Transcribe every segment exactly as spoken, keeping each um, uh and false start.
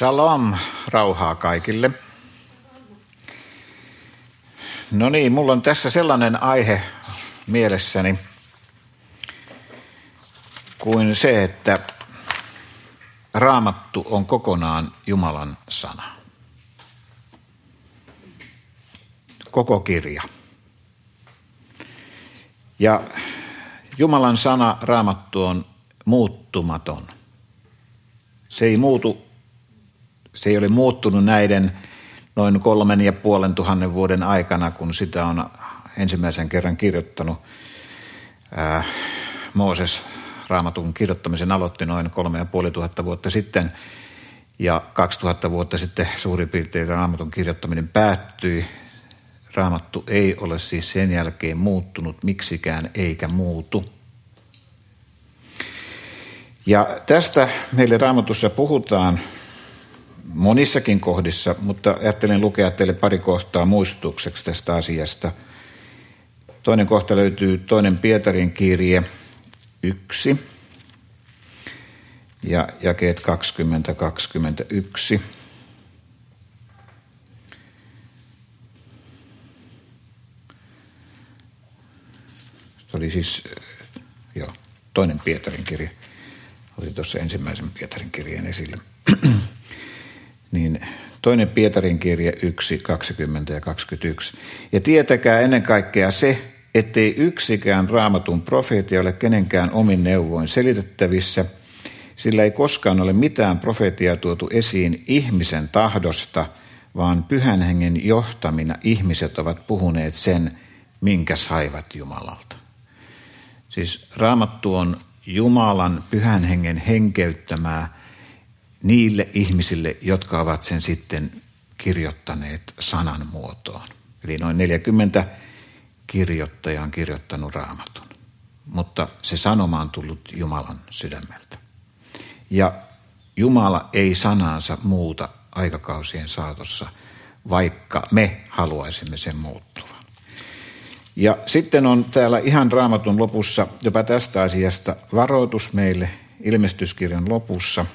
Shalom, rauhaa kaikille. No niin, mulla on tässä sellainen aihe mielessäni kuin se, että Raamattu on kokonaan Jumalan sana. Koko kirja. Ja Jumalan sana, Raamattu, on muuttumaton. Se ei muutu, se ei ole muuttunut näiden noin kolmen ja puolen tuhannen vuoden aikana, kun sitä on ensimmäisen kerran kirjoittanut. Ää, Mooses Raamatun kirjoittamisen aloitti noin kolme ja puoli tuhatta vuotta sitten, ja kaksi tuhatta vuotta sitten suurin piirtein Raamatun kirjoittaminen päättyi. Raamattu ei ole siis sen jälkeen muuttunut miksikään eikä muutu. Ja tästä meille Raamatussa puhutaan monissakin kohdissa, mutta ajattelin lukea teille pari kohtaa muistutukseksi tästä asiasta. Toinen kohta löytyy toinen Pietarin kirje yksi ja jakeet kaksikymmentä kaksikymmentäyksi. Se oli siis, joo, toinen Pietarin kirje. Oli tuossa ensimmäisen Pietarin kirjeen esillä. Niin toinen Pietarin kirje yksi, kaksikymmentä ja kaksikymmentäyksi. Ja tietäkää ennen kaikkea se, ettei yksikään Raamatun profeetia ole kenenkään omin neuvoin selitettävissä, sillä ei koskaan ole mitään profeetiaa tuotu esiin ihmisen tahdosta, vaan Pyhän Hengen johtamina ihmiset ovat puhuneet sen, minkä saivat Jumalalta. Siis Raamattu on Jumalan Pyhän Hengen henkeyttämää niille ihmisille, jotka ovat sen sitten kirjoittaneet sanan muotoon. Eli noin neljäkymmentä kirjoittajaa on kirjoittanut Raamatun, mutta se sanoma on tullut Jumalan sydämeltä. Ja Jumala ei sanaansa muuta aikakausien saatossa, vaikka me haluaisimme sen muuttuvan. Ja sitten on täällä ihan Raamatun lopussa jopa tästä asiasta varoitus meille ilmestyskirjan lopussa.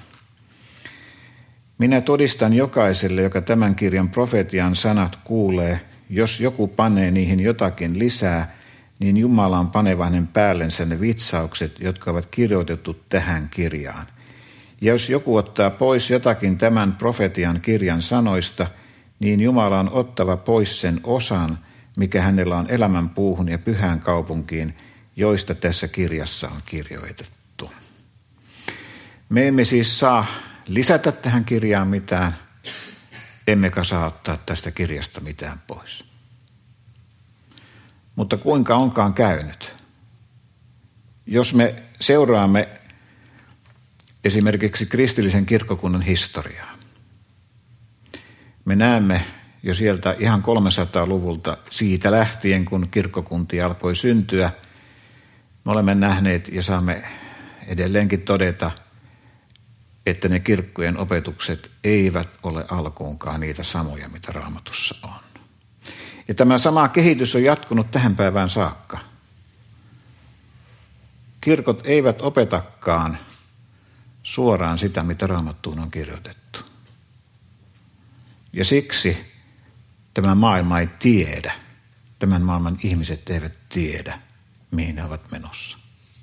Minä todistan jokaiselle, joka tämän kirjan profetian sanat kuulee, jos joku panee niihin jotakin lisää, niin Jumala on paneva hänen päällensä ne vitsaukset, jotka ovat kirjoitettu tähän kirjaan. Ja jos joku ottaa pois jotakin tämän profetian kirjan sanoista, niin Jumala on ottava pois sen osan, mikä hänellä on elämän puuhun ja pyhään kaupunkiin, joista tässä kirjassa on kirjoitettu. Me emme siis saa lisätä tähän kirjaan mitään, emmekä saa ottaa tästä kirjasta mitään pois. Mutta kuinka onkaan käynyt? Jos me seuraamme esimerkiksi kristillisen kirkkokunnan historiaa, me näemme jo sieltä ihan kolmesataaluvulta siitä lähtien, kun kirkkokuntia alkoi syntyä, me olemme nähneet ja saamme edelleenkin todeta, että ne kirkkojen opetukset eivät ole alkuunkaan niitä samoja, mitä Raamatussa on. Ja tämä sama kehitys on jatkunut tähän päivään saakka. Kirkot eivät opetakaan suoraan sitä, mitä Raamattuun on kirjoitettu. Ja siksi tämä maailma ei tiedä, tämän maailman ihmiset eivät tiedä, mihin ne ovat menossa.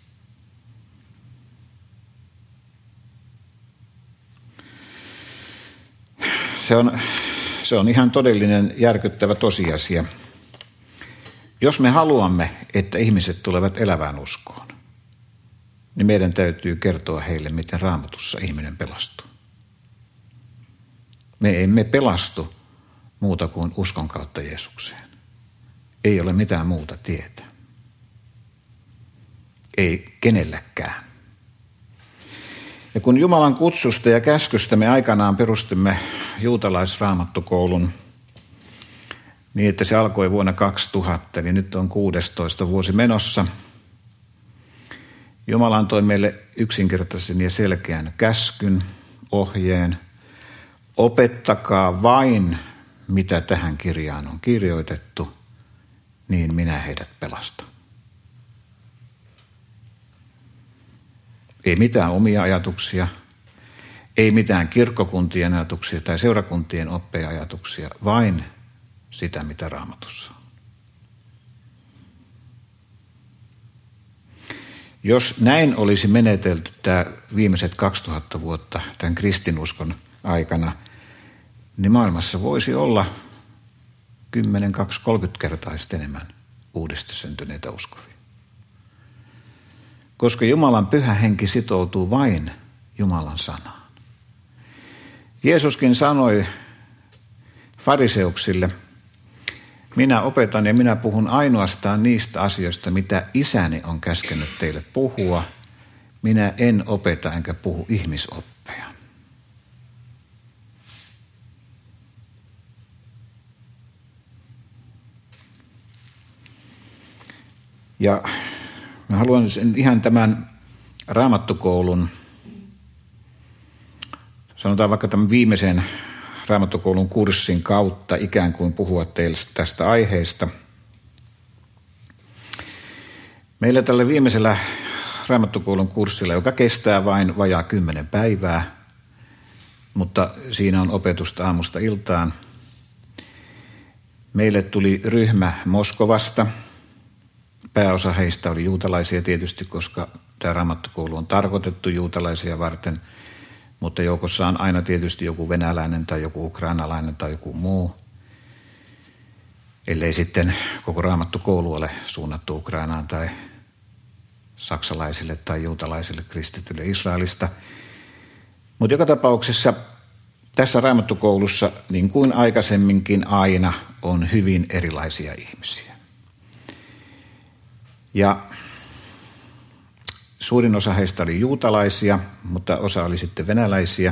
Se on, se on ihan todellinen järkyttävä tosiasia. Jos me haluamme, että ihmiset tulevat elävään uskoon, niin meidän täytyy kertoa heille, miten Raamatussa ihminen pelastuu. Me emme pelastu muuta kuin uskon kautta Jeesukseen. Ei ole mitään muuta tietä. Ei kenelläkään. Ja kun Jumalan kutsusta ja käskystä me aikanaan perustimme juutalaisraamattukoulun niin, että se alkoi vuonna kaksituhatta, eli nyt on kuudestoista vuosi menossa. Jumala antoi meille yksinkertaisen ja selkeän käskyn, ohjeen. Opettakaa vain, mitä tähän kirjaan on kirjoitettu, niin minä heidät pelastan. Ei mitään omia ajatuksia, Ei mitään kirkkokuntien ajatuksia tai seurakuntien oppeja ajatuksia, vain sitä, mitä Raamatussa on. Jos näin olisi menetelty tämä viimeiset kaksituhatta vuotta tämän kristinuskon aikana, niin maailmassa voisi olla kymmenen, kaksikymmentä, kolmekymmentä kertaisesti enemmän uudesti syntyneitä uskovia. Koska Jumalan pyhä henki sitoutuu vain Jumalan sanaan. Jeesuskin sanoi fariseuksille, minä opetan ja minä puhun ainoastaan niistä asioista, mitä isäni on käskenyt teille puhua. Minä en opeta enkä puhu ihmisoppeja. Ja mä haluan ihan tämän raamattukoulun, sanotaan vaikka tämän viimeisen raamattukoulun kurssin kautta ikään kuin puhua teille tästä aiheesta. Meillä tällä viimeisellä raamattukoulun kurssilla, joka kestää vain vajaa kymmenen päivää, mutta siinä on opetusta aamusta iltaan. Meille tuli ryhmä Moskovasta. Pääosa heistä oli juutalaisia tietysti, koska tämä raamattukoulu on tarkoitettu juutalaisia varten, mutta joukossa on aina tietysti joku venäläinen tai joku ukrainalainen tai joku muu, ellei sitten koko raamattukoulu ole suunnattu Ukrainaan tai saksalaisille tai juutalaisille kristityille Israelista. Mutta joka tapauksessa tässä raamattukoulussa, niin kuin aikaisemminkin aina, on hyvin erilaisia ihmisiä. Ja suurin osa heistä oli juutalaisia, mutta osa oli sitten venäläisiä.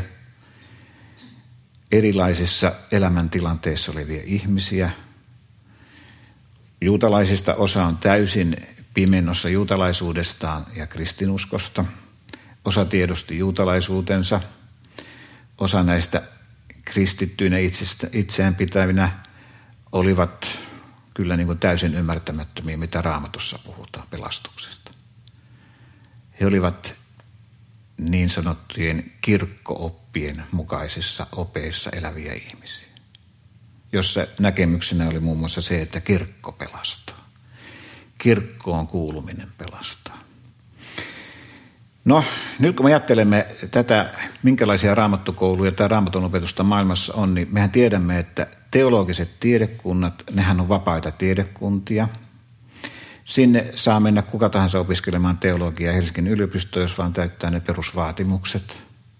Erilaisissa elämäntilanteissa olevia ihmisiä. Juutalaisista osa on täysin pimennossa juutalaisuudestaan ja kristinuskosta. Osa tiedosti juutalaisuutensa. Osa näistä kristittyinä itseään pitävinä olivat kyllä niin kuin täysin ymmärtämättömiä, mitä Raamatussa puhutaan pelastuksesta. He olivat niin sanottujen kirkko-oppien mukaisissa opeissa eläviä ihmisiä, jossa näkemyksenä oli muun muassa se, että kirkko pelastaa. Kirkkoon kuuluminen pelastaa. No, nyt kun me ajattelemme tätä, minkälaisia raamattukouluja tai raamatun opetusta maailmassa on, niin mehän tiedämme, että teologiset tiedekunnat, nehän on vapaita tiedekuntia. Sinne saa mennä kuka tahansa opiskelemaan teologiaa Helsingin yliopistoon, jos vaan täyttää ne perusvaatimukset.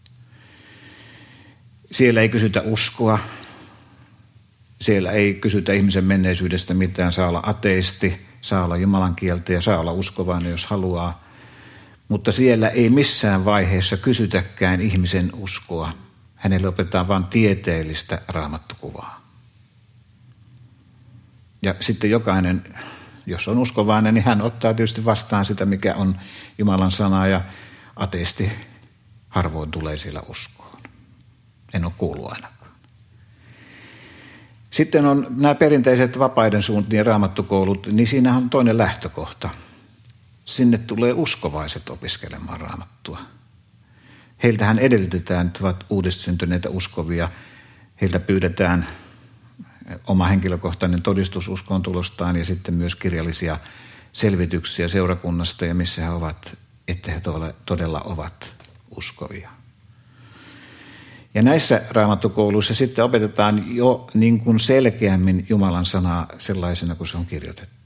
Siellä ei kysytä uskoa. Siellä ei kysytä ihmisen menneisyydestä mitään. Saa olla ateisti, saa olla jumalan kieltä ja saa olla uskovainen, jos haluaa. Mutta siellä ei missään vaiheessa kysytäkään ihmisen uskoa. Hänelle opetetaan vain tieteellistä raamattukuvaa. Ja sitten jokainen, jos on uskovainen, niin hän ottaa tietysti vastaan sitä, mikä on Jumalan sana, ja ateisti harvoin tulee siellä uskoon. En ole kuullut ainakaan. Sitten on nämä perinteiset vapaiden suuntien raamattukoulut, niin siinä on toinen lähtökohta. Sinne tulee uskovaiset opiskelemaan raamattua. Heiltähän edellytetään, että ovat uudestsyntyneitä uskovia. Heiltä pyydetään oma henkilökohtainen todistus uskoon tulostaan ja sitten myös kirjallisia selvityksiä seurakunnasta ja missä he ovat, että he todella ovat uskovia. Ja näissä raamattukouluissa sitten opetetaan jo niin kuin selkeämmin Jumalan sanaa sellaisena kuin se on kirjoitettu.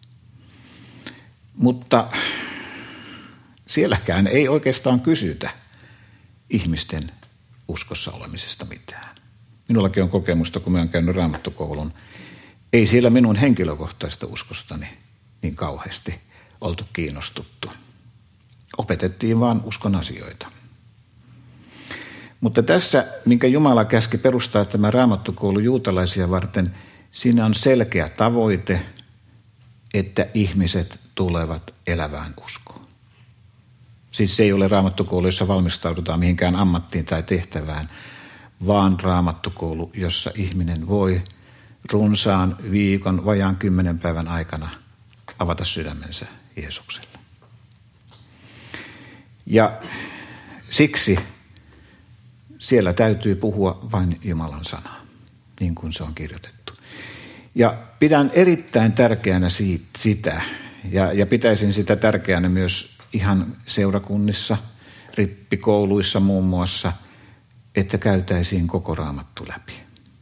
Mutta sielläkään ei oikeastaan kysytä ihmisten uskossa olemisesta mitään. Minullakin on kokemusta, kun mä oon käynyt raamattukoulun. Ei siellä minun henkilökohtaista uskostani niin kauheasti oltu kiinnostuttu. Opetettiin vaan uskon asioita. Mutta tässä, minkä Jumala käski perustaa tämä raamattukoulu juutalaisia varten, siinä on selkeä tavoite, että ihmiset tulevat elävään uskoon. Siis se ei ole raamattukoulu, jossa valmistaudutaan mihinkään ammattiin tai tehtävään, vaan raamattukoulu, jossa ihminen voi runsaan viikon, vajaan kymmenen päivän aikana avata sydämensä Jeesukselle. Ja siksi siellä täytyy puhua vain Jumalan sanaa, niin kuin se on kirjoitettu. Ja pidän erittäin tärkeänä siitä, sitä, ja, ja pitäisin sitä tärkeänä myös ihan seurakunnissa, rippikouluissa muun muassa, että käytäisiin koko Raamattu läpi.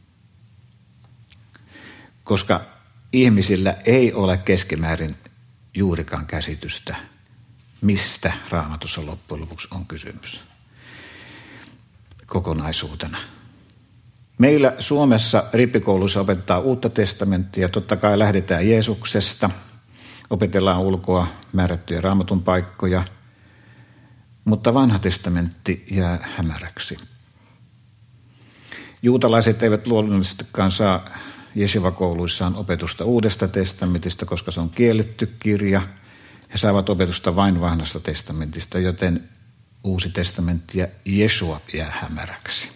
Koska ihmisillä ei ole keskimäärin juurikaan käsitystä, mistä Raamatussa loppujen lopuksi on kysymys kokonaisuutena. Meillä Suomessa rippikouluissa opetetaan uutta testamenttia. Totta kai lähdetään Jeesuksesta, opetellaan ulkoa määrättyjä Raamatun paikkoja, mutta vanha testamentti jää hämäräksi. Juutalaiset eivät luonnollisestikaan saa jesivakouluissaan opetusta uudesta testamentista, koska se on kielletty kirja. He saavat opetusta vain vanhasta testamentista, joten uusi testamentti ja Jesua jää hämäräksi.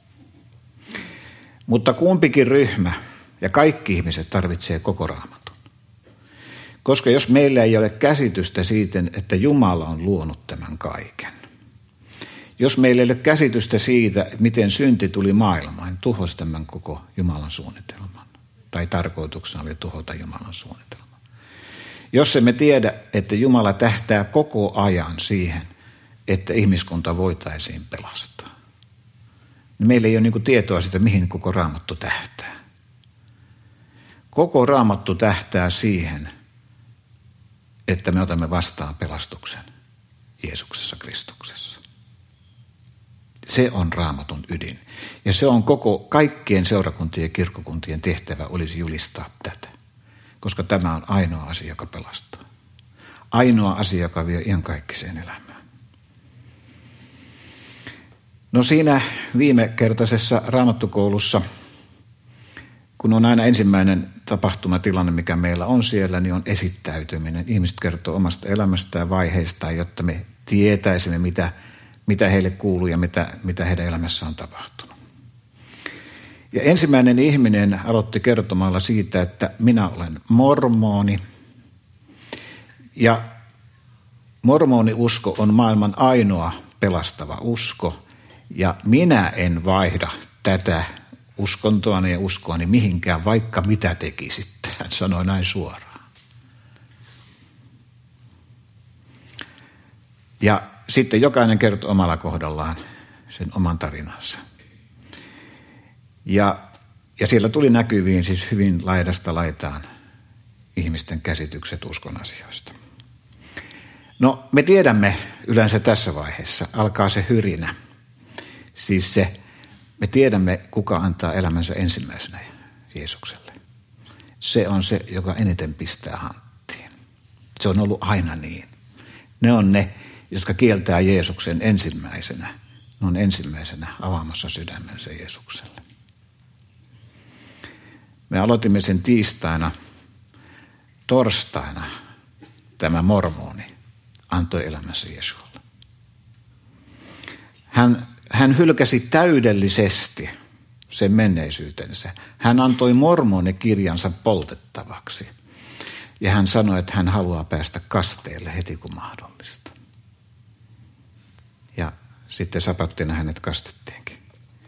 Mutta kumpikin ryhmä ja kaikki ihmiset tarvitsee koko Raamatun. Koska jos meillä ei ole käsitystä siitä, että Jumala on luonut tämän kaiken. Jos meillä ei ole käsitystä siitä, miten synti tuli maailmaan, niin tuhosi tämän koko Jumalan suunnitelman. Tai tarkoituksena oli tuhota Jumalan suunnitelman. Jos emme tiedä, että Jumala tähtää koko ajan siihen, että ihmiskunta voitaisiin pelastaa, niin meillä ei ole niin kuin tietoa siitä, mihin koko Raamattu tähtää. Koko Raamattu tähtää siihen, että me otamme vastaan pelastuksen Jeesuksessa Kristuksessa. Se on Raamatun ydin. Ja se on koko kaikkien seurakuntien ja kirkkokuntien tehtävä olisi julistaa tätä. Koska tämä on ainoa asia, joka pelastaa. Ainoa asia, joka vie iankaikkiseen elämään. No siinä viimekertaisessa Raamattukoulussa, kun on aina ensimmäinen tapahtumatilanne, mikä meillä on siellä, niin on esittäytyminen. Ihmiset kertoo omasta elämästään ja vaiheistaan, jotta me tietäisimme, mitä, mitä heille kuuluu ja mitä, mitä heidän elämässään on tapahtunut. Ja ensimmäinen ihminen aloitti kertomalla siitä, että minä olen mormooni. Ja mormooniusko on maailman ainoa pelastava usko. Ja minä en vaihda tätä uskontoani ja uskoani mihinkään, vaikka mitä tekisitte. Hän sanoi näin suoraan. Ja sitten jokainen kertoi omalla kohdallaan sen oman tarinansa. Ja, ja siellä tuli näkyviin siis hyvin laidasta laitaan ihmisten käsitykset uskon asioista. No me tiedämme yleensä tässä vaiheessa, alkaa se hyrinä. Siis se, me tiedämme kuka antaa elämänsä ensimmäisenä Jeesukselle. Se on se, joka eniten pistää hanttiin. Se on ollut aina niin. Ne on ne, jotka kieltää Jeesuksen ensimmäisenä. Ne on ensimmäisenä avaamassa sydämensä Jeesukselle. Me aloitimme sen tiistaina. Torstaina tämä mormoni antoi elämänsä Jeesualle. Hän, hän hylkäsi täydellisesti sen menneisyytensä. Hän antoi mormonikirjansa poltettavaksi. Ja hän sanoi, että hän haluaa päästä kasteelle heti kun mahdollista. Ja sitten sapattina hänet kastettiinkin.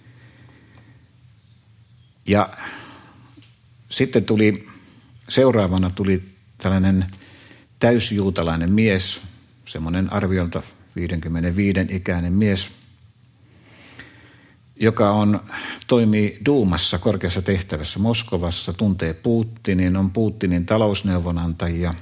Ja sitten tuli, seuraavana tuli tällainen täysjuutalainen mies, semmoinen arviolta viisikymmentäviisi ikäinen mies, joka on, toimii Duumassa korkeassa tehtävässä Moskovassa, tuntee Putinin, on Putinin talousneuvonantajia.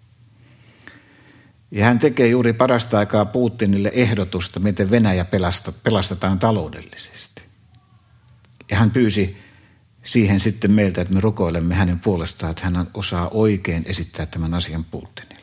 Ja hän tekee juuri parasta aikaa Putinille ehdotusta, miten Venäjä pelastetaan taloudellisesti. Ja hän pyysi siihen sitten meiltä, että me rukoilemme hänen puolestaan, että hän osaa oikein esittää tämän asian Putinille.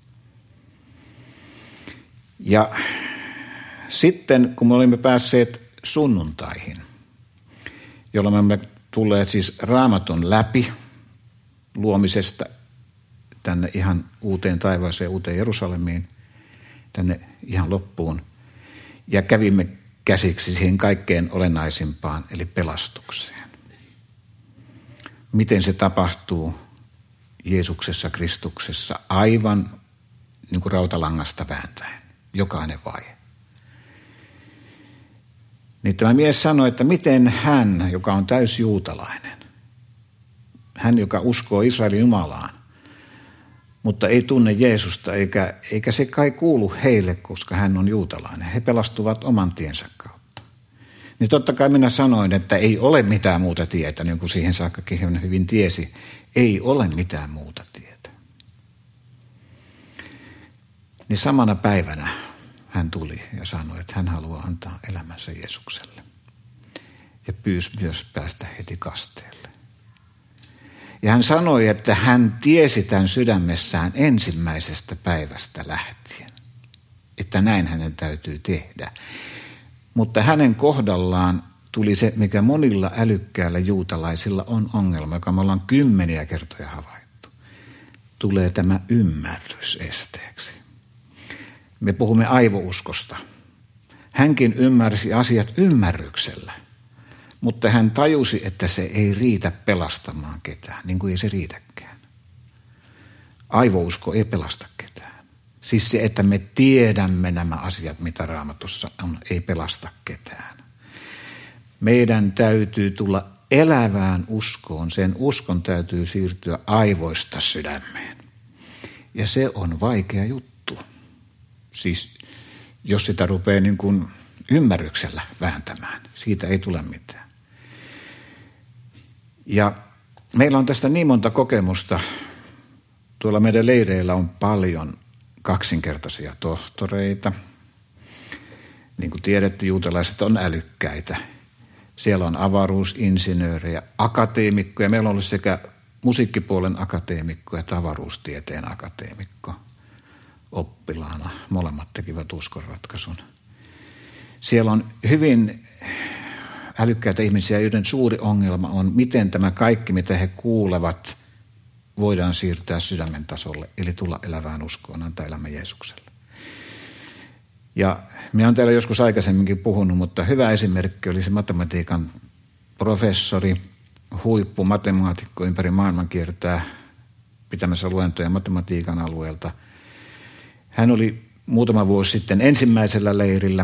Ja sitten, kun me olimme päässeet sunnuntaihin, jolloin me olemme tulleet siis Raamatun läpi luomisesta tänne ihan uuteen taivaaseen, uuteen Jerusalemiin, tänne ihan loppuun, ja kävimme käsiksi siihen kaikkein olennaisimpaan, eli pelastukseen. Miten se tapahtuu Jeesuksessa, Kristuksessa, aivan niin kuin rautalangasta vääntäen, jokainen vaihe. Niin tämä mies sanoi, että miten hän, joka on täysjuutalainen, hän, joka uskoo Israelin Jumalaan, mutta ei tunne Jeesusta, eikä, eikä se kai kuulu heille, koska hän on juutalainen. He pelastuvat oman tiensä kautta. Niin totta kai minä sanoin, että ei ole mitään muuta tietä, niin kuin siihen saakkakin hyvin tiesi. Ei ole mitään muuta tietä. Niin samana päivänä hän tuli ja sanoi, että hän haluaa antaa elämänsä Jeesukselle. Ja pyysi myös päästä heti kasteelle. Ja hän sanoi, että hän tiesi tämän sydämessään ensimmäisestä päivästä lähtien, että näin hänen täytyy tehdä. Mutta hänen kohdallaan tuli se, mikä monilla älykkäillä juutalaisilla on ongelma, joka me ollaan kymmeniä kertoja havaittu. Tulee tämä ymmärrys esteeksi. Me puhumme aivouskosta. Hänkin ymmärsi asiat ymmärryksellä, mutta hän tajusi, että se ei riitä pelastamaan ketään, niin kuin ei se riitäkään. Aivousko ei pelasta ketään. Siis se, että me tiedämme nämä asiat, mitä Raamatussa on, ei pelasta ketään. Meidän täytyy tulla elävään uskoon. Sen uskon täytyy siirtyä aivoista sydämeen. Ja se on vaikea juttu. Siis jos sitä rupeaa niin kuin ymmärryksellä vääntämään, siitä ei tule mitään. Ja meillä on tästä niin monta kokemusta. Tuolla meidän leireillä on paljon kaksinkertaisia tohtoreita. Niin kuin tiedätte, juutalaiset on älykkäitä. Siellä on avaruusinsinöörejä, akateemikkoja. Meillä on ollut sekä musiikkipuolen akateemikko että avaruustieteen akateemikko oppilaana. Molemmat tekivät uskonratkaisun. Siellä on hyvin älykkäitä ihmisiä, joiden suuri ongelma on, miten tämä kaikki, mitä he kuulevat, voidaan siirtää sydämen tasolle, eli tulla elävään uskoon, antaa elämä Jeesukselle. Ja minä olen täällä joskus aikaisemminkin puhunut, mutta hyvä esimerkki oli se matematiikan professori, huippumatemaatikko ympäri maailman kiertää pitämässä luentoja matematiikan alueelta. Hän oli muutama vuosi sitten ensimmäisellä leirillä.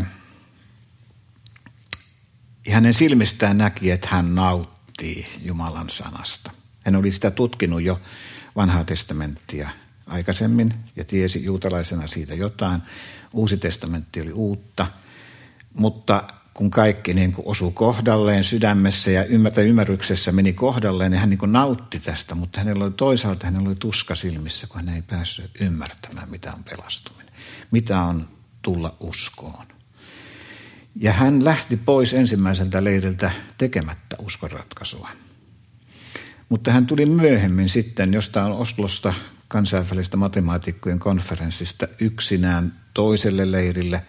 Ja hänen silmistään näki, että hän nauttii Jumalan sanasta. Hän oli sitä tutkinut jo vanhaa testamenttia aikaisemmin ja tiesi juutalaisena siitä jotain. Uusi testamentti oli uutta, mutta kun kaikki niin kuin osui kohdalleen sydämessä ja ymmärryksessä meni kohdalleen, niin hän niin kuin nautti tästä, mutta hänellä oli toisaalta hänellä oli tuska silmissä, kun hän ei päässyt ymmärtämään, mitä on pelastuminen, mitä on tulla uskoon. Ja hän lähti pois ensimmäiseltä leiriltä tekemättä uskonratkaisua. Mutta hän tuli myöhemmin sitten jostain Oslosta kansainvälistä matemaatikkojen konferenssista yksinään toiselle leirille.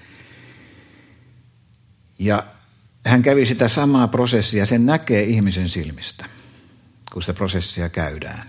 Ja hän kävi sitä samaa prosessia, sen näkee ihmisen silmistä, kun sitä prosessia käydään.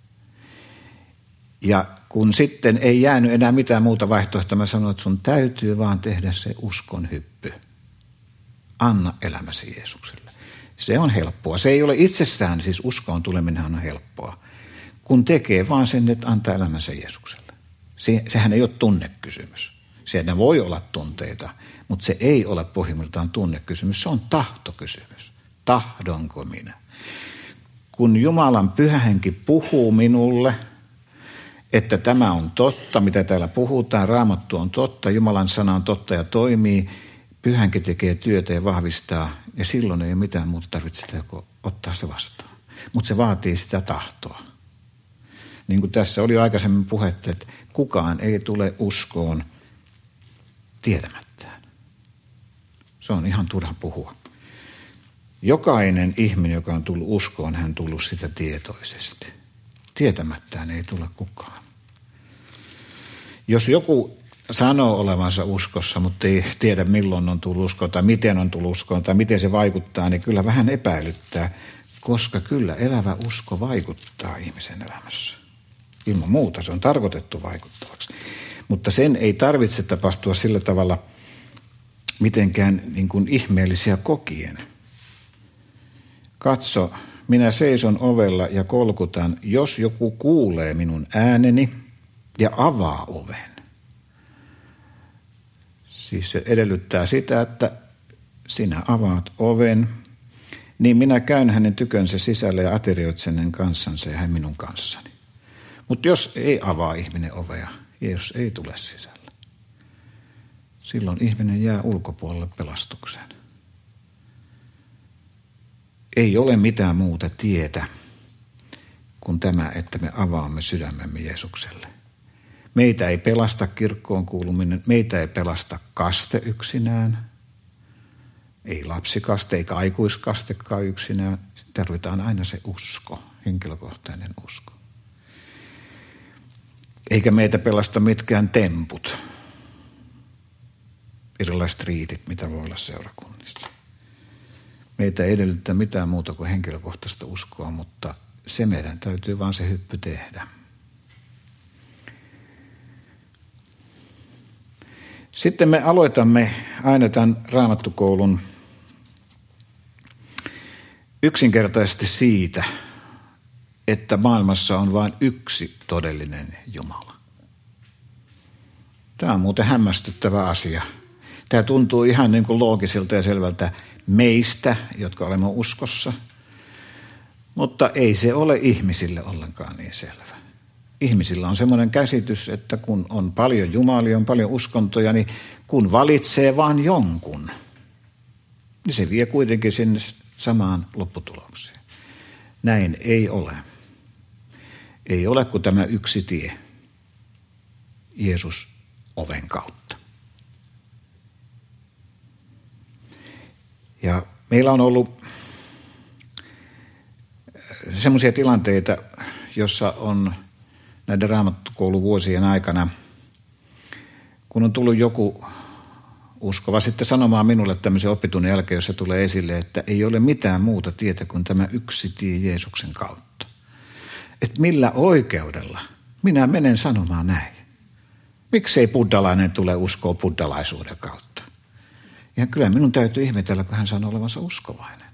Ja kun sitten ei jäänyt enää mitään muuta vaihtoehtoa, mä sanoin, että sun täytyy vaan tehdä se uskon hyppy. Anna elämäsi Jeesukselle. Se on helppoa. Se ei ole itsessään, siis uskoon tuleminen on helppoa. Kun tekee vaan sen, että antaa elämänsä Jeesukselle. Se, sehän ei ole tunnekysymys. Siinä voi olla tunteita, mutta se ei ole pohjimmiltaan tunnekysymys. Se on tahtokysymys. Tahdonko minä? Kun Jumalan pyhä henki puhuu minulle, että tämä on totta, mitä täällä puhutaan, Raamattu on totta, Jumalan sana on totta ja toimii, pyhänki tekee työtä ja vahvistaa, ja silloin ei ole mitään muuta tarvitse ottaa se vastaan. Mutta se vaatii sitä tahtoa. Niin kuin tässä oli aikaisemmin puhetta, että kukaan ei tule uskoon tietämättään. Se on ihan turha puhua. Jokainen ihminen, joka on tullut uskoon, hän on tullut sitä tietoisesti. Tietämättään ei tule kukaan. Jos joku sanoo olevansa uskossa, mutta ei tiedä milloin on tullut uskoon tai miten on tullut uskoon tai miten se vaikuttaa, niin kyllä vähän epäilyttää, koska kyllä elävä usko vaikuttaa ihmisen elämässä. Ilman muuta se on tarkoitettu vaikuttavaksi. Mutta sen ei tarvitse tapahtua sillä tavalla mitenkään niin kuin ihmeellisiä kokien. Katso, minä seison ovella ja kolkutan, jos joku kuulee minun ääneni ja avaa oven. Siis se edellyttää sitä, että sinä avaat oven, niin minä käyn hänen tykönsä sisälle ja aterioitsen hänen kanssansa ja hän minun kanssani. Mutta jos ei avaa ihminen ovea, Jeesus ei tule sisälle. Silloin ihminen jää ulkopuolelle pelastukseen. Ei ole mitään muuta tietä kuin tämä, että me avaamme sydämemme Jeesukselle. Meitä ei pelasta kirkkoon kuuluminen, meitä ei pelasta kaste yksinään. Ei lapsikaste eikä aikuiskastekaan yksinään. Tarvitaan aina se usko, henkilökohtainen usko. Eikä meitä pelasta mitkään temput, erilaiset riitit, mitä voi olla seurakunnissa. Meitä ei edellyttää mitään muuta kuin henkilökohtaista uskoa, mutta se meidän täytyy vaan se hyppy tehdä. Sitten me aloitamme aina tämän Raamattukoulun yksinkertaisesti siitä, että maailmassa on vain yksi todellinen Jumala. Tämä on muuten hämmästyttävä asia. Tämä tuntuu ihan niin kuin loogiselta ja selvältä meistä, jotka olemme uskossa, mutta ei se ole ihmisille ollenkaan niin selvä. Ihmisillä on semmoinen käsitys, että kun on paljon jumalia, on paljon uskontoja, niin kun valitsee vain jonkun, niin se vie kuitenkin sinne samaan lopputulokseen. Näin ei ole. Ei ole kuin tämä yksi tie, Jeesus oven kautta. Ja meillä on ollut semmoisia tilanteita, jossa on näiden raamattukouluvuosien aikana, kun on tullut joku uskova sitten sanomaan minulle tämmöisen oppitunnin jälkeen, jossa tulee esille, että ei ole mitään muuta tietä kuin tämä yksi tie Jeesuksen kautta. Että millä oikeudella minä menen sanomaan näin? Miksei buddhalainen tule uskoa buddhalaisuuden kautta? Ja kyllä minun täytyy ihmetellä, kun hän sanoo olevansa uskovainen.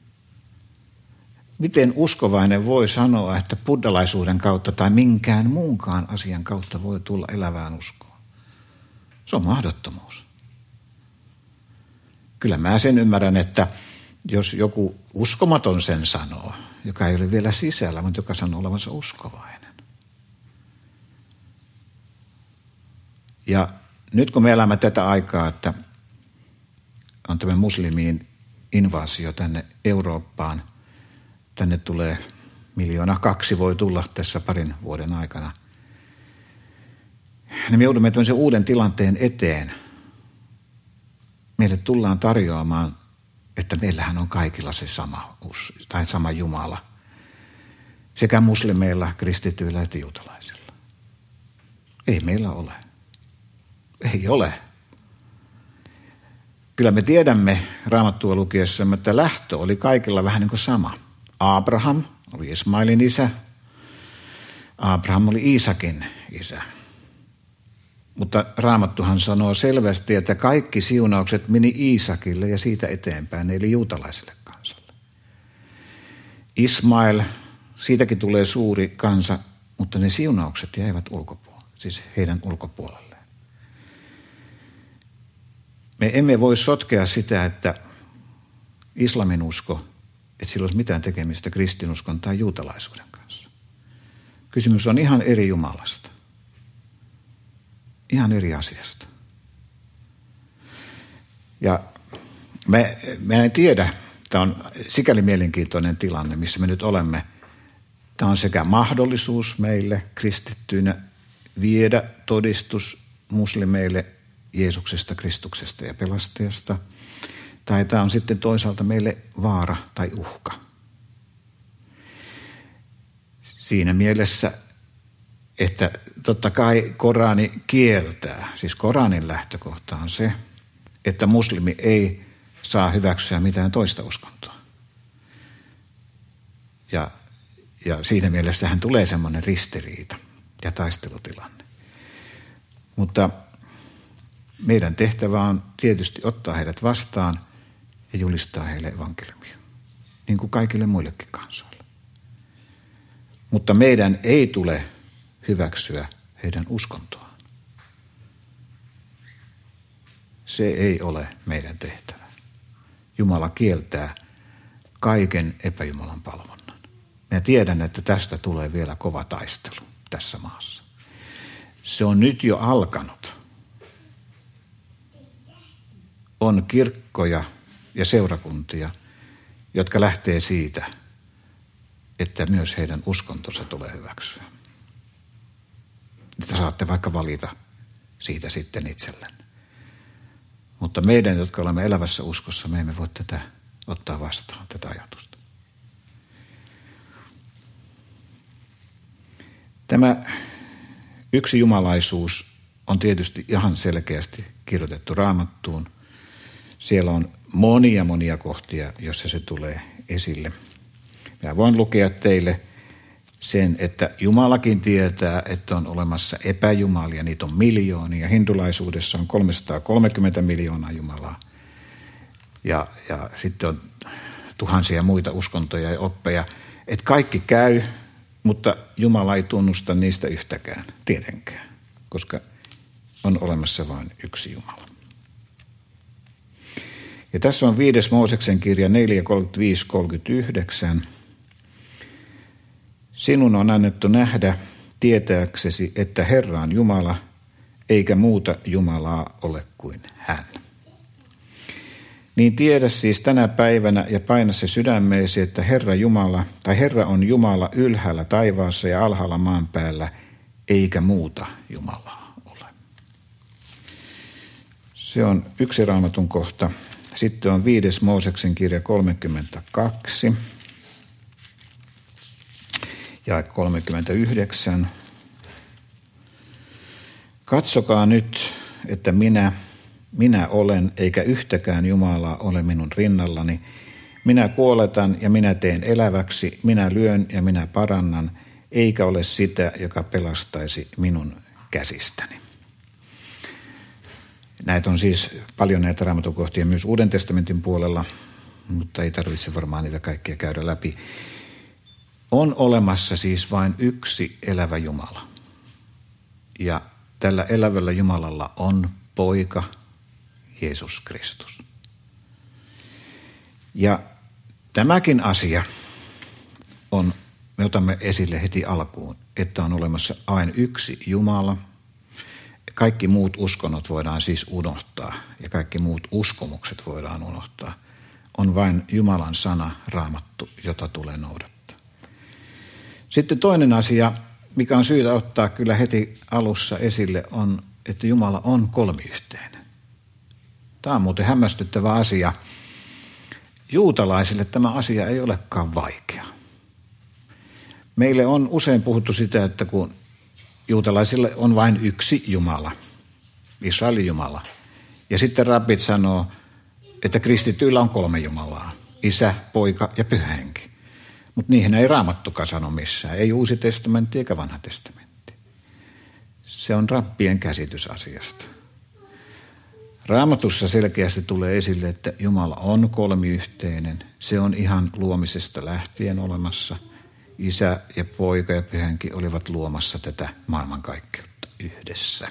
Miten uskovainen voi sanoa, että buddhalaisuuden kautta tai minkään muunkaan asian kautta voi tulla elävään uskoon? Se on mahdottomuus. Kyllä mä sen ymmärrän, että jos joku uskomaton sen sanoo, joka ei ole vielä sisällä, mutta joka sanoo olevansa uskovainen. Ja nyt kun me elämme tätä aikaa, että on tämä muslimien invaasio tänne Eurooppaan, tänne tulee miljoona kaksi voi tulla tässä parin vuoden aikana, niin me joudumme tämmöisen uuden tilanteen eteen. Meille tullaan tarjoamaan, että meillähän on kaikilla se sama, tai sama Jumala. Sekä muslimeilla, kristityillä että juutalaisilla. Ei meillä ole. Ei ole. Kyllä me tiedämme Raamattua lukiessamme, että lähtö oli kaikilla vähän niin kuin sama. Abraham oli Ismailin isä. Abraham oli Iisakin isä. Mutta Raamattuhan sanoo selvästi, että kaikki siunaukset meni Iisakille ja siitä eteenpäin, eli juutalaiselle kansalle. Ismail, siitäkin tulee suuri kansa, mutta ne siunaukset jäivät ulkopuolelle, siis heidän ulkopuolelleen. Me emme voi sotkea sitä, että islamin usko, että sillä olisi mitään tekemistä kristinuskon tai juutalaisuuden kanssa. Kysymys on ihan eri Jumalasta. Ihan eri asiasta. Ja me, me en tiedä, tämä on sikäli mielenkiintoinen tilanne, missä me nyt olemme. Tämä on sekä mahdollisuus meille kristittyinä viedä todistus muslimeille Jeesuksesta, Kristuksesta ja pelastajasta. Tai tämä on sitten toisaalta meille vaara tai uhka. Siinä mielessä, että totta kai Korani kieltää, siis Koranin lähtökohta on se, että muslimi ei saa hyväksyä mitään toista uskontoa. Ja, ja siinä mielessähän tulee semmoinen ristiriita ja taistelutilanne. Mutta meidän tehtävä on tietysti ottaa heidät vastaan ja julistaa heille evankeliumia, niin kuin kaikille muillekin kansoille. Mutta meidän ei tule hyväksyä heidän uskontoaan. Se ei ole meidän tehtävä. Jumala kieltää kaiken epäjumalan palvonnan. Minä tiedän, että tästä tulee vielä kova taistelu tässä maassa. Se on nyt jo alkanut. On kirkkoja ja seurakuntia, jotka lähtee siitä, että myös heidän uskontonsa tulee hyväksyä. Että saatte vaikka valita siitä sitten itsellenne. Mutta meidän, jotka olemme elävässä uskossa, me emme voi tätä ottaa vastaan, tätä ajatusta. Tämä yksi jumalaisuus on tietysti ihan selkeästi kirjoitettu Raamattuun. Siellä on monia monia kohtia, joissa se tulee esille. Mä voin lukea teille sen, että Jumalakin tietää, että on olemassa epäjumalia. Niitä on miljoonia. Hindulaisuudessa on kolmesataakolmekymmentä miljoonaa Jumalaa. Ja, ja sitten on tuhansia muita uskontoja ja oppeja. Että kaikki käy, mutta Jumala ei tunnusta niistä yhtäkään, tietenkään. Koska on olemassa vain yksi Jumala. Ja tässä on viides Mooseksen kirja neljä kolmekymmentäviisi kolmekymmentäyhdeksän. Sinun on annettu nähdä tietääksesi, että Herra on Jumala, eikä muuta Jumalaa ole kuin hän. Niin tiedä siis tänä päivänä ja paina se sydämeesi, että Herra Jumala, tai Herra on Jumala ylhäällä taivaassa ja alhaalla maan päällä, eikä muuta Jumalaa ole. Se on yksi Raamatun kohta. Sitten on viides Mooseksen kirja kolmekymmentäkaksi ja kolmekymmentäyhdeksän. Katsokaa nyt, että minä, minä olen, eikä yhtäkään Jumalaa ole minun rinnallani. Minä kuoletan ja minä teen eläväksi, minä lyön ja minä parannan, eikä ole sitä, joka pelastaisi minun käsistäni. Näitä on siis paljon näitä raamatukohtia myös Uuden testamentin puolella, mutta ei tarvitse varmaan niitä kaikkia käydä läpi. On olemassa siis vain yksi elävä Jumala. Ja tällä elävällä Jumalalla on poika Jeesus Kristus. Ja tämäkin asia on, me otamme esille heti alkuun, että on olemassa vain yksi Jumala. Kaikki muut uskonnot voidaan siis unohtaa ja kaikki muut uskomukset voidaan unohtaa. On vain Jumalan sana, Raamattu, jota tulee noudattaa. Sitten toinen asia, mikä on syytä ottaa kyllä heti alussa esille, on, että Jumala on kolmiyhteinen. Tämä on muuten hämmästyttävä asia. Juutalaisille tämä asia ei olekaan vaikea. Meille on usein puhuttu sitä, että kun juutalaisille on vain yksi Jumala, Israelin Jumala. Ja sitten rabbit sanoo, että kristityillä on kolme Jumalaa, Isä, Poika ja Pyhä Henki. Mutta niihin ei Raamattukaan sano missään, ei Uusi testamentti eikä Vanha testamentti. Se on rabbien käsitys asiasta. Raamatussa selkeästi tulee esille, että Jumala on kolmiyhteinen. Se on ihan luomisesta lähtien olemassa. Isä ja Poika ja Pyhä Henki olivat luomassa tätä maailmankaikkeutta yhdessä.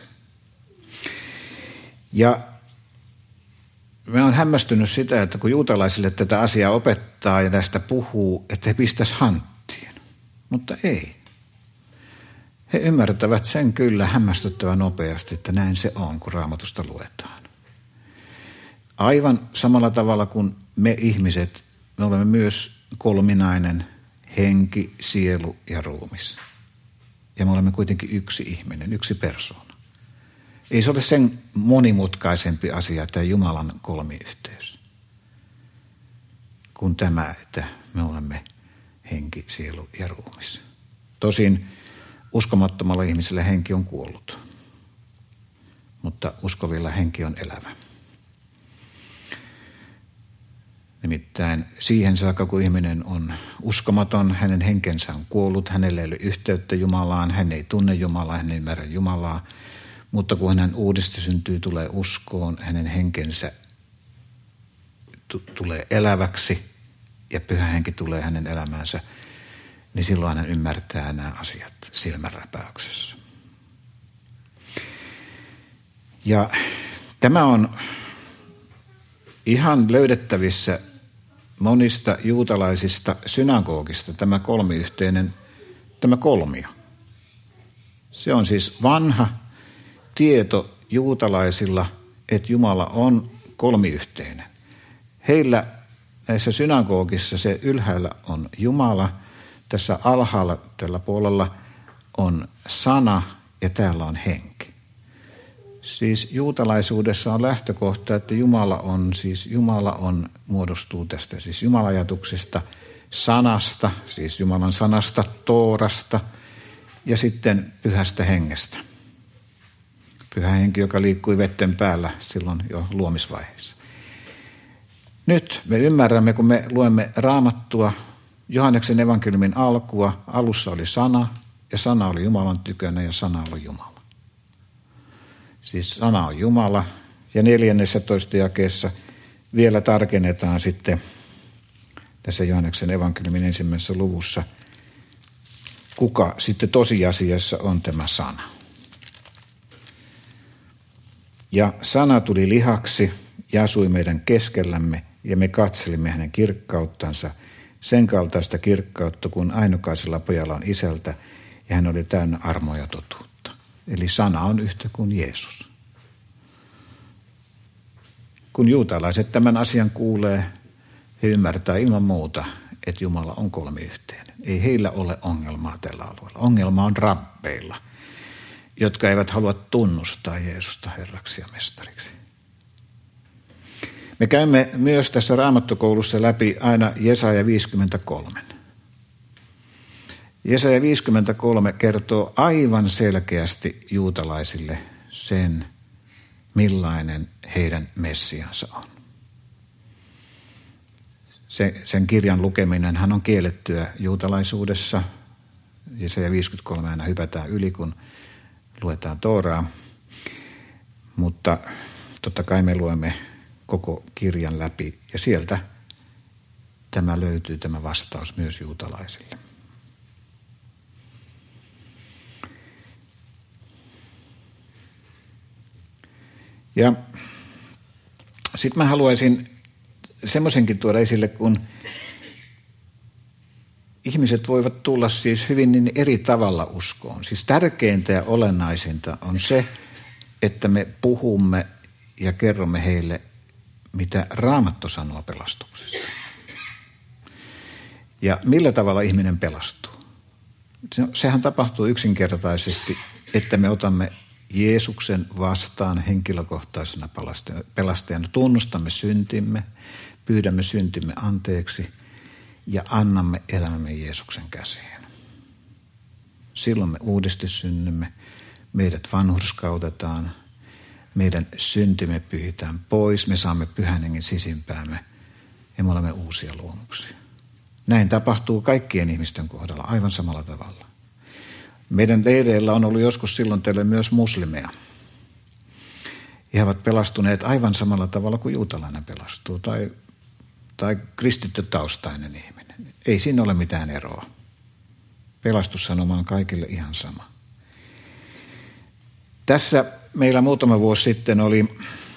Ja mä oon hämmästynyt sitä, että kun juutalaisille tätä asiaa opettaa ja tästä puhuu, että he pistäisi hanttiin. Mutta ei. He ymmärtävät sen kyllä hämmästyttävän nopeasti, että näin se on, kun Raamatusta luetaan. Aivan samalla tavalla kuin me ihmiset, me olemme myös kolminainen henki, sielu ja ruumis. Ja me olemme kuitenkin yksi ihminen, yksi persoona. Ei se ole sen monimutkaisempi asia, tämä Jumalan kolmiyhteys, kuin tämä, että me olemme henki, sielu ja ruumis. Tosin uskomattomalla ihmisellä henki on kuollut, mutta uskovilla henki on elävä. Nimittäin siihen saakka, kun ihminen on uskomaton, hänen henkensä on kuollut, hänellä ei ole yhteyttä Jumalaan, hän ei tunne Jumalaa, hän ei ymmärrä Jumalaa. Mutta kun hän uudesti syntyy, tulee uskoon, hänen henkensä t- tulee eläväksi ja Pyhä Henki tulee hänen elämäänsä, niin silloin hän ymmärtää nämä asiat silmänräpäyksessä. Ja tämä on ihan löydettävissä monista juutalaisista synagogista tämä kolmiyhteinen, tämä kolmio. Se on siis vanha tieto juutalaisilla, että Jumala on kolmiyhteinen. Heillä näissä synagogissa se ylhäällä on Jumala, tässä alhaalla tällä puolella on sana ja täällä on henki. Siis juutalaisuudessa on lähtökohta, että Jumala on, siis Jumala on, muodostuu tästä siis Jumalajatuksesta, sanasta, siis Jumalan sanasta, Toorasta ja sitten pyhästä hengestä. Pyhä henki, joka liikkui vetten päällä silloin jo luomisvaiheessa. Nyt me ymmärrämme, kun me luemme Raamattua, Johanneksen evankeliumin alkua, alussa oli sana ja sana oli Jumalan tykönä ja sana oli Jumala. Siis sana on Jumala ja neljännessä toista jakeessa vielä tarkennetaan sitten tässä Johanneksen evankeliumin ensimmäisessä luvussa, kuka sitten tosiasiassa on tämä sana. Ja sana tuli lihaksi ja asui meidän keskellämme ja me katselimme hänen kirkkauttansa, sen kaltaista kirkkautta kuin ainokaisella pojalla on isältä ja hän oli täynnä armoa ja totuutta. Eli sana on yhtä kuin Jeesus. Kun juutalaiset tämän asian kuulee, he ymmärtää ilman muuta, että Jumala on kolmiyhteinen. Ei heillä ole ongelmaa tällä alueella. Ongelma on rabbeilla, jotka eivät halua tunnustaa Jeesusta Herraksi ja Mestariksi. Me käymme myös tässä Raamattokoulussa läpi aina Jesaja viisikymmentäkolme. Jesaja viisikymmentäkolme kertoo aivan selkeästi juutalaisille sen, millainen heidän Messiansa on. Se, sen kirjan lukeminenhan on kiellettyä juutalaisuudessa. Jesaja viisikymmentäkolme aina hypätään yli, kun luetaan Tooraa. Mutta totta kai me luemme koko kirjan läpi ja sieltä tämä löytyy, tämä vastaus myös juutalaisille. Ja sitten mä haluaisin semmoisenkin tuoda esille, kun ihmiset voivat tulla siis hyvin niin eri tavalla uskoon. Siis tärkeintä ja olennaisinta on se, että me puhumme ja kerromme heille, mitä Raamattu sanoo pelastuksesta. Ja millä tavalla ihminen pelastuu. Sehän tapahtuu yksinkertaisesti, että me otamme Jeesuksen vastaan henkilökohtaisena pelastajana. Tunnustamme syntimme, pyydämme syntimme anteeksi ja annamme elämämme Jeesuksen käsiin. Silloin me uudesti synnymme, meidät vanhurskautetaan, meidän syntimme pyhitään pois, me saamme pyhän hengen sisimpäämme ja me olemme uusia luomuksia. Näin tapahtuu kaikkien ihmisten kohdalla aivan samalla tavalla. Meidän leireillä on ollut joskus silloin teille myös muslimeja. He ovat pelastuneet aivan samalla tavalla kuin juutalainen pelastuu tai, tai kristittytaustainen ihminen. Ei siinä ole mitään eroa. Pelastussanoma on kaikille ihan sama. Tässä meillä muutama vuosi sitten oli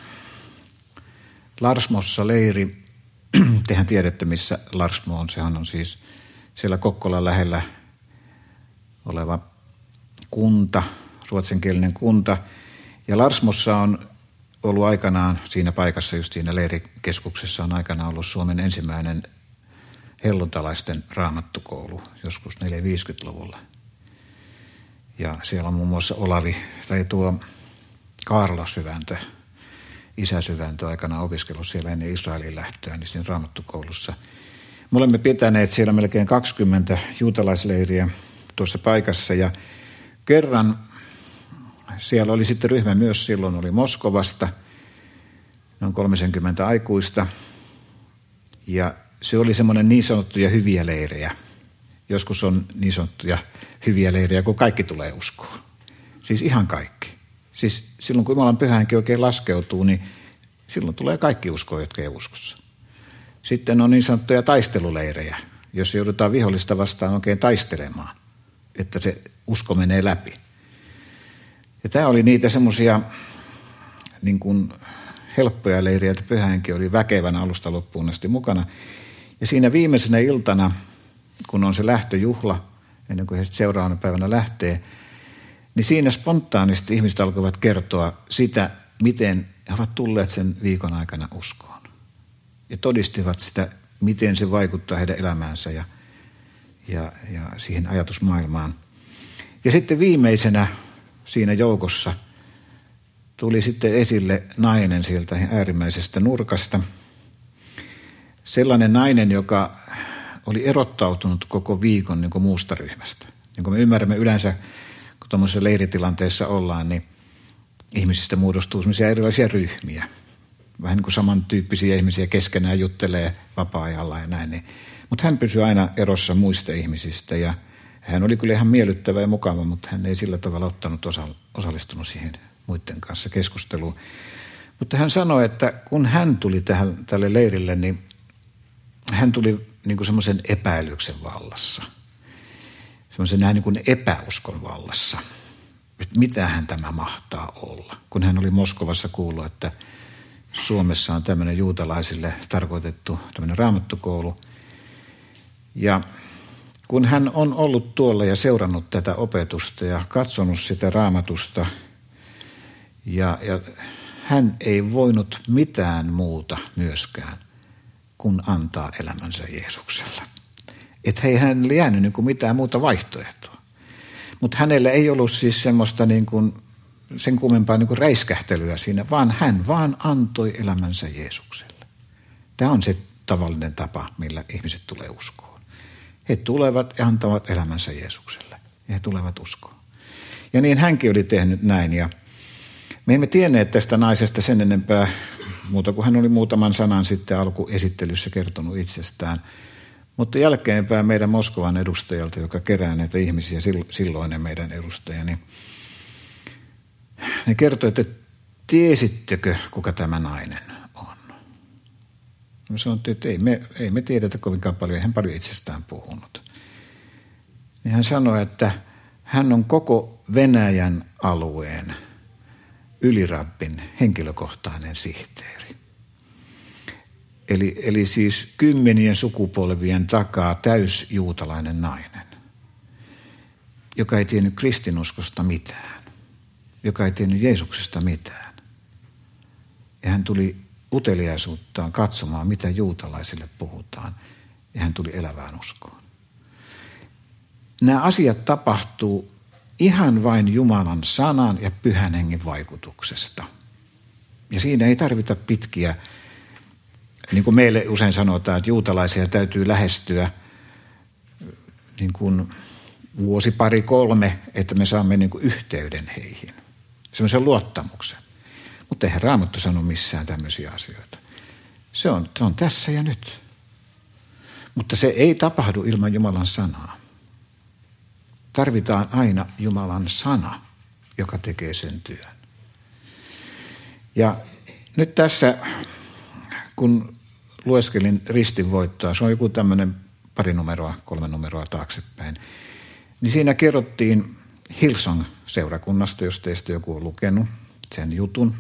Larsmossa leiri. Tehän tiedätte, missä Larsmo on. Sehän on siis siellä Kokkolan lähellä oleva kunta, ruotsinkielinen kunta. Ja Larsmossa on ollut aikanaan siinä paikassa, just siinä leirikeskuksessa on aikanaan ollut Suomen ensimmäinen helluntalaisten raamattukoulu joskus neljäkymmentä-viisikymmentäluvulla. Ja siellä on muun muassa Olavi, tai tuo Kaarlo Syväntö, isä Syväntö aikanaan opiskellut siellä ennen Israelin lähtöä, niin siinä raamattukoulussa. Me olemme pitäneet siellä melkein kaksikymmentä juutalaisleiriä tuossa paikassa ja kerran siellä oli sitten ryhmä myös silloin, oli Moskovasta, noin kolmekymmentä aikuista ja se oli semmoinen niin sanottuja hyviä leirejä. Joskus on niin sanottuja hyviä leirejä, kun kaikki tulee uskoon. Siis ihan kaikki. Siis silloin kun Jumalan pyhä henki oikein laskeutuu, niin silloin tulee kaikki uskoon, jotka ei uskossa. Sitten on niin sanottuja taisteluleirejä, jos joudutaan vihollista vastaan oikein taistelemaan, että se usko menee läpi. Ja tämä oli niitä semmoisia niin kuin helppoja leiriä, että Pyhä Henki oli väkevänä alusta loppuun asti mukana. Ja siinä viimeisenä iltana, kun on se lähtöjuhla, ennen kuin he seuraavana päivänä lähtee, niin siinä spontaanisti ihmiset alkoivat kertoa sitä, miten he ovat tulleet sen viikon aikana uskoon. Ja todistivat sitä, miten se vaikuttaa heidän elämäänsä ja, ja, ja siihen ajatusmaailmaan. Ja sitten viimeisenä siinä joukossa tuli sitten esille nainen sieltä äärimmäisestä nurkasta. Sellainen nainen, joka oli erottautunut koko viikon niin kuin muusta ryhmästä. Niin kuin me ymmärrämme yleensä, kun tuollaisessa leiritilanteessa ollaan, niin ihmisistä muodostuu sellaisia erilaisia ryhmiä. Vähän niin kuin samantyyppisiä ihmisiä keskenään juttelee vapaa-ajalla ja näin. Niin. Mutta hän pysyi aina erossa muista ihmisistä ja hän oli kyllä ihan miellyttävä ja mukava, mutta hän ei sillä tavalla ottanut osa, osallistunut siihen muiden kanssa keskusteluun. Mutta hän sanoi, että kun hän tuli tähän, tälle leirille, niin hän tuli niin kuin semmoisen epäilyksen vallassa. Semmoisen näin niin kuin epäuskon vallassa. Että mitähän tämä mahtaa olla. Kun hän oli Moskovassa kuullut, että Suomessa on tämmöinen juutalaisille tarkoitettu tämmöinen raamattukoulu. Ja kun hän on ollut tuolla ja seurannut tätä opetusta ja katsonut sitä raamatusta, ja, ja hän ei voinut mitään muuta myöskään kuin antaa elämänsä Jeesukselle. Että ei hänelle jäänyt niin kuin mitään muuta vaihtoehtoa. Mutta hänellä ei ollut siis semmoista niin kuin, sen kummempaa niin kuin räiskähtelyä siinä, vaan hän vaan antoi elämänsä Jeesukselle. Tämä on se tavallinen tapa, millä ihmiset tulee uskoon. He tulevat ja antavat elämänsä Jeesukselle ja he tulevat uskoon. Ja niin hänkin oli tehnyt näin ja me emme tienneet tästä naisesta sen enempää, muuta kuin hän oli muutaman sanan sitten alkuesittelyssä kertonut itsestään. Mutta jälkeenpäin meidän Moskovan edustajalta, joka kerää näitä ihmisiä, silloinen meidän edustaja, niin ne kertoi, että tiesittekö, kuka tämä nainen on? Me sanottiin, että ei me, ei me tiedetä kovinkaan paljon, ei hän paljon itsestään puhunut. Niin hän sanoi, että hän on koko Venäjän alueen ylirabbin henkilökohtainen sihteeri. Eli, eli siis kymmenien sukupolvien takaa täysjuutalainen nainen, joka ei tiennyt kristinuskosta mitään, joka ei tiennyt Jeesuksesta mitään. Ja hän tuli uteliaisuuttaan katsomaan, mitä juutalaisille puhutaan, ja hän tuli elävään uskoon. Nämä asiat tapahtuu ihan vain Jumalan sanan ja Pyhän Hengen vaikutuksesta. Ja siinä ei tarvita pitkiä, niin kuin meille usein sanotaan, että juutalaisia täytyy lähestyä niin kuin vuosi, pari, kolme, että me saamme niin kuin yhteyden heihin. Semmoisen luottamuksen. Mutta eihän Raamattu sano missään tämmöisiä asioita. Se on, se on tässä ja nyt. Mutta se ei tapahdu ilman Jumalan sanaa. Tarvitaan aina Jumalan sana, joka tekee sen työn. Ja nyt tässä, kun lueskelin ristinvoittoa, se on joku tämmöinen pari numeroa, kolme numeroa taaksepäin, niin siinä kerrottiin Hillsong-seurakunnasta, jos teistä joku on lukenut sen jutun.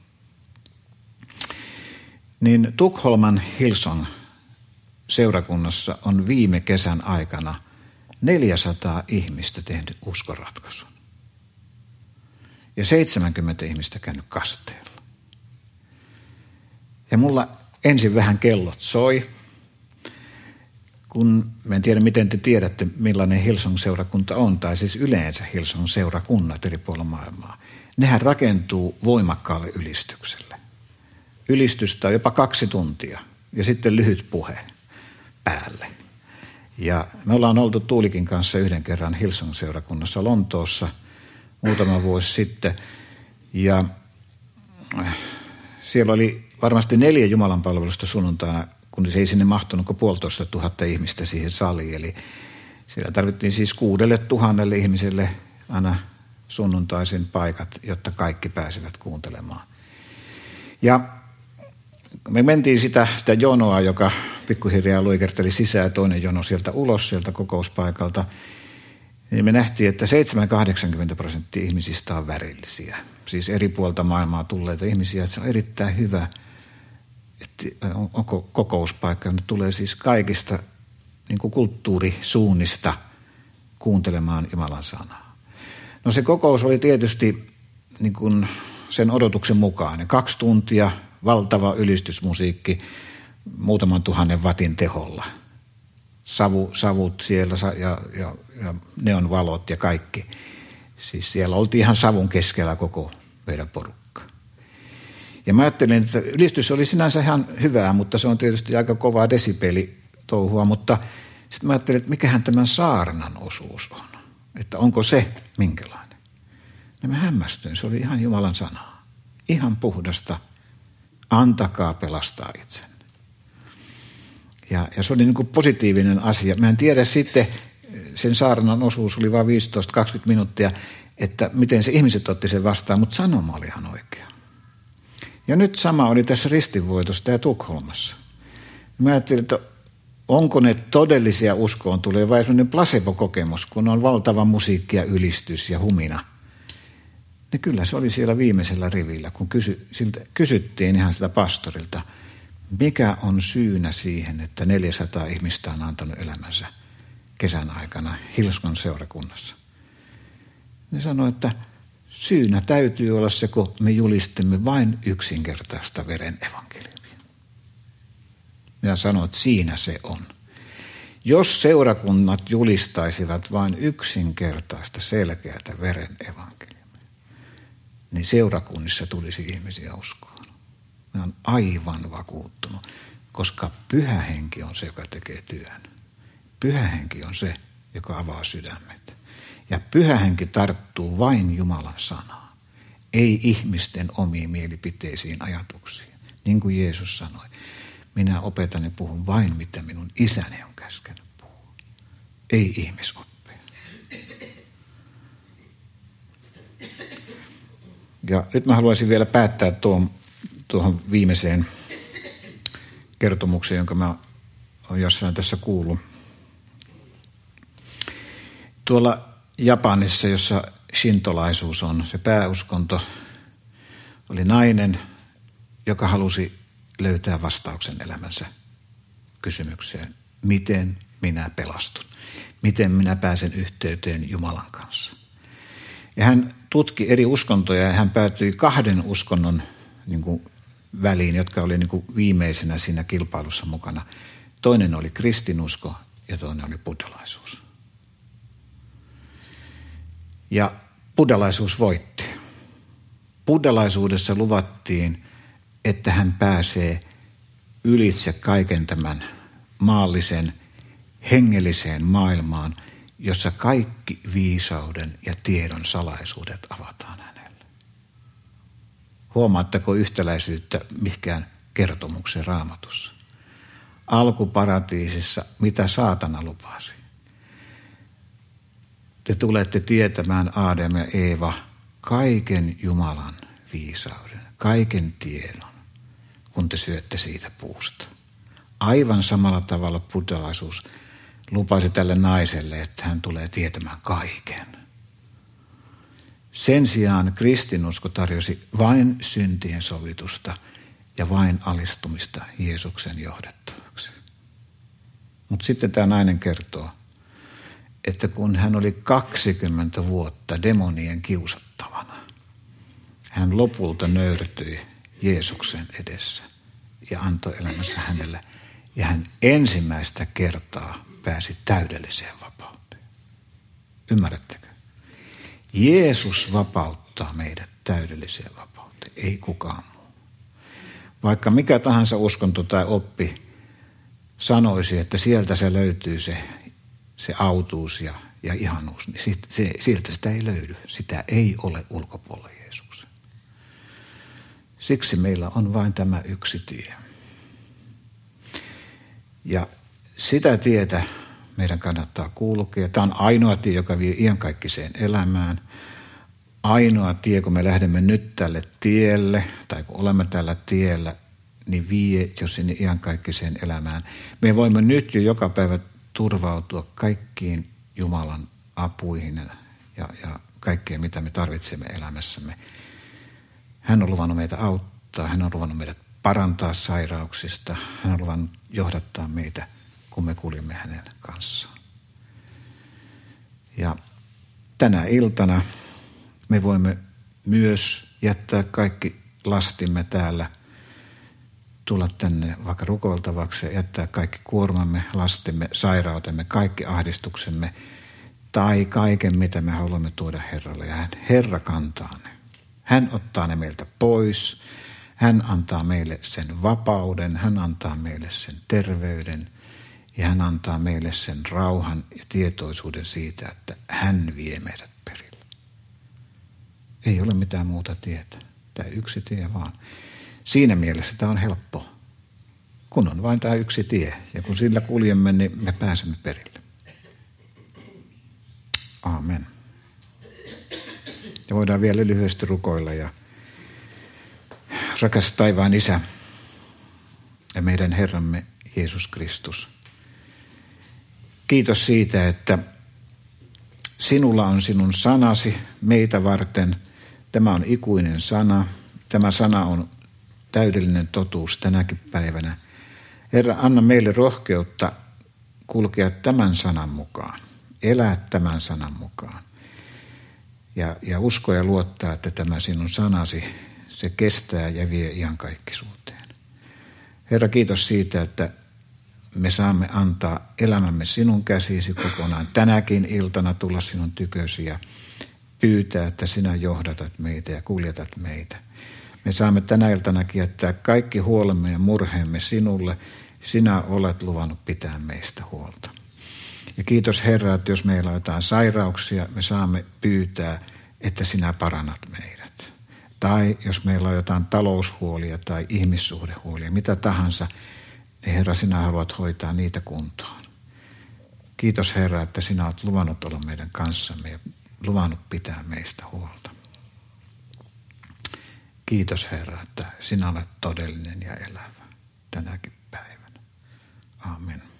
Niin Tukholman Hillsong-seurakunnassa on viime kesän aikana neljäsataa ihmistä tehnyt uskonratkaisun. Ja seitsemänkymmentä ihmistä käynyt kasteella. Ja mulla ensin vähän kellot soi, kun mä en tiedä miten te tiedätte millainen Hillsong-seurakunta on, tai siis yleensä Hillsong-seurakunnat eri puolilla maailmaa. Nehän rakentuu voimakkaalle ylistykselle. Ylistystä on jopa kaksi tuntia ja sitten lyhyt puhe päälle. Ja me ollaan oltu Tuulikin kanssa yhden kerran Hillsong-seurakunnassa Lontoossa muutama vuosi sitten. Ja siellä oli varmasti neljä jumalanpalvelusta sunnuntaina, kun se ei sinne mahtunut kuin puolitoista tuhatta ihmistä siihen saliin. Eli siellä tarvittiin siis kuudelle tuhannelle ihmiselle aina sunnuntaisin paikat, jotta kaikki pääsivät kuuntelemaan. Ja me mentiin sitä, sitä jonoa, joka pikkuhiljaa luikerteli sisään, toinen jono sieltä ulos, sieltä kokouspaikalta. niin me nähtiin, että seitsemänkymmentä kahdeksankymmentä prosenttia ihmisistä on värillisiä. Siis eri puolta maailmaa tulleita ihmisiä, että se on erittäin hyvä, että onko kokouspaikka, ne tulee siis kaikista niin kuin kulttuurisuunnista kuuntelemaan Jumalan sanaa. No se kokous oli tietysti niin kuin sen odotuksen mukaan. Kaksi tuntia, valtava ylistysmusiikki, muutaman tuhannen watin teholla. Savu, savut siellä ja, ja, ja neon valot ja kaikki. Siis siellä oltiin ihan savun keskellä koko meidän porukka. Ja mä ajattelin, että ylistys oli sinänsä ihan hyvää, mutta se on tietysti aika kovaa desibeli touhua, mutta sitten mä ajattelin, että mikähän tämän saarnan osuus on. Että onko se minkälainen. Ja mä hämmästyin, se oli ihan Jumalan sanaa. Ihan puhdasta, antakaa pelastaa itsenne. Ja, ja se oli niin kuin positiivinen asia. Mä en tiedä sitten, sen saarnan osuus oli vain viisitoista kaksikymmentä minuuttia, että miten se ihmiset otti sen vastaan, mutta sanoma oli ihan oikea. Ja nyt sama oli tässä ristinvoitosta ja Tukholmassa. Mä ajattelin, että onko ne todellisia uskoon tulee vai sellainen placebo-kokemus, kun on valtava musiikki ja ylistys ja humina. Niin kyllä se oli siellä viimeisellä rivillä, kun kysy, siltä, kysyttiin ihan sitä pastorilta, mikä on syynä siihen, että neljäsataa ihmistä on antanut elämänsä kesän aikana Hillsong seurakunnassa. Ne sanoi, että syynä täytyy olla se, kun me julistimme vain yksinkertaista veren evankeliumia. Minä sanoin, että siinä se on. Jos seurakunnat julistaisivat vain yksinkertaista selkeätä veren evankeliumia, niin seurakunnissa tulisi ihmisiä uskoon. Mä olen aivan vakuuttunut, koska Pyhä Henki on se, joka tekee työn. Pyhä Henki on se, joka avaa sydämet. Ja Pyhä Henki tarttuu vain Jumalan sanaan, ei ihmisten omiin mielipiteisiin, ajatuksiin. Niin kuin Jeesus sanoi, minä opetan ja puhun vain, mitä minun isäni on käskenyt puhua. Ei ihmisoppeja. Ja nyt mä haluaisin vielä päättää tuon, tuohon viimeiseen kertomukseen, jonka mä olen jossain tässä kuullut. Tuolla Japanissa, jossa shintolaisuus on, se pääuskonto, oli nainen, joka halusi löytää vastauksen elämänsä kysymykseen. Miten minä pelastun? Miten minä pääsen yhteyteen Jumalan kanssa? Ja hän tutki eri uskontoja ja hän päätyi kahden uskonnon niin kuin, väliin, jotka oli niin kuin, viimeisenä siinä kilpailussa mukana. Toinen oli kristinusko ja toinen oli buddhalaisuus. Ja buddhalaisuus voitti. Buddhalaisuudessa luvattiin, että hän pääsee ylitse kaiken tämän maallisen, hengelliseen maailmaan, jossa kaikki viisauden ja tiedon salaisuudet avataan hänelle. Huomaatteko yhtäläisyyttä mihinkään kertomuksen Raamatussa? Alkuparatiisissa, mitä saatana lupasi? Te tulette tietämään, Aadam ja Eeva, kaiken Jumalan viisauden, kaiken tiedon, kun te syötte siitä puusta. Aivan samalla tavalla buddhalaisuus lupasi tälle naiselle, että hän tulee tietämään kaiken. Sen sijaan kristinusko tarjosi vain syntien sovitusta ja vain alistumista Jeesuksen johdettavaksi. Mutta sitten tämä nainen kertoo, että kun hän oli kaksikymmentä vuotta demonien kiusattavana, hän lopulta nöyrtyi Jeesuksen edessä ja antoi elämänsä hänelle. Ja hän ensimmäistä kertaa pääsi täydelliseen vapauteen. Ymmärrättekö? Jeesus vapauttaa meidät täydelliseen vapauteen, ei kukaan muu. Vaikka mikä tahansa uskonto tai oppi sanoisi, että sieltä se löytyy se, se autuus ja, ja ihanuus, niin sit, se, sieltä sitä ei löydy. Sitä ei ole ulkopuolella Jeesuksen. Siksi meillä on vain tämä yksi tie. Ja sitä tietä meidän kannattaa kulkea. Tämä on ainoa tie, joka vie iankaikkiseen elämään. Ainoa tie, kun me lähdemme nyt tälle tielle, tai kun olemme tällä tiellä, niin vie jo sinne iankaikkiseen elämään. Me voimme nyt jo joka päivä turvautua kaikkiin Jumalan apuihin ja, ja kaikkea, mitä me tarvitsemme elämässämme. Hän on luvannut meitä auttaa, hän on luvannut meidät parantaa sairauksista, hän on luvannut johdattaa meitä, kun me kuljemme hänen kanssaan. Ja tänä iltana me voimme myös jättää kaikki lastimme täällä, tulla tänne vaikka rukoiltavaksi ja jättää kaikki kuormamme, lastimme, sairautemme, kaikki ahdistuksemme tai kaiken, mitä me haluamme tuoda Herralle. Ja Herra kantaa ne. Hän ottaa ne meiltä pois. Hän antaa meille sen vapauden, hän antaa meille sen terveyden ja hän antaa meille sen rauhan ja tietoisuuden siitä, että hän vie meidät perille. Ei ole mitään muuta tietä. Tämä yksi tie vaan. Siinä mielessä tämä on helppo, kun on vain tämä yksi tie. Ja kun sillä kuljemme, niin me pääsemme perille. Aamen. Ja voidaan vielä lyhyesti rukoilla. Ja rakas taivaan Isä ja meidän Herramme Jeesus Kristus. Kiitos siitä, että sinulla on sinun sanasi meitä varten. Tämä on ikuinen sana. Tämä sana on täydellinen totuus tänäkin päivänä. Herra, anna meille rohkeutta kulkea tämän sanan mukaan, elää tämän sanan mukaan. Ja, ja uskoa ja luottaa, että tämä sinun sanasi, se kestää ja vie iankaikkisuuteen. Herra, kiitos siitä, että me saamme antaa elämämme sinun käsisi kokonaan. Tänäkin iltana tulla sinun tykösi ja pyytää, että sinä johdatat meitä ja kuljetat meitä. Me saamme tänä iltanakin jättää kaikki huolemme ja murheemme sinulle. Sinä olet luvannut pitää meistä huolta. Ja kiitos Herra, että jos meillä on jotain sairauksia, me saamme pyytää, että sinä parannat meidät. Tai jos meillä on jotain taloushuolia tai ihmissuhdehuolia, mitä tahansa, niin Herra, sinä haluat hoitaa niitä kuntoon. Kiitos Herra, että sinä olet luvannut olla meidän kanssamme ja luvannut pitää meistä huolta. Kiitos Herra, että sinä olet todellinen ja elävä tänäkin päivänä. Amen.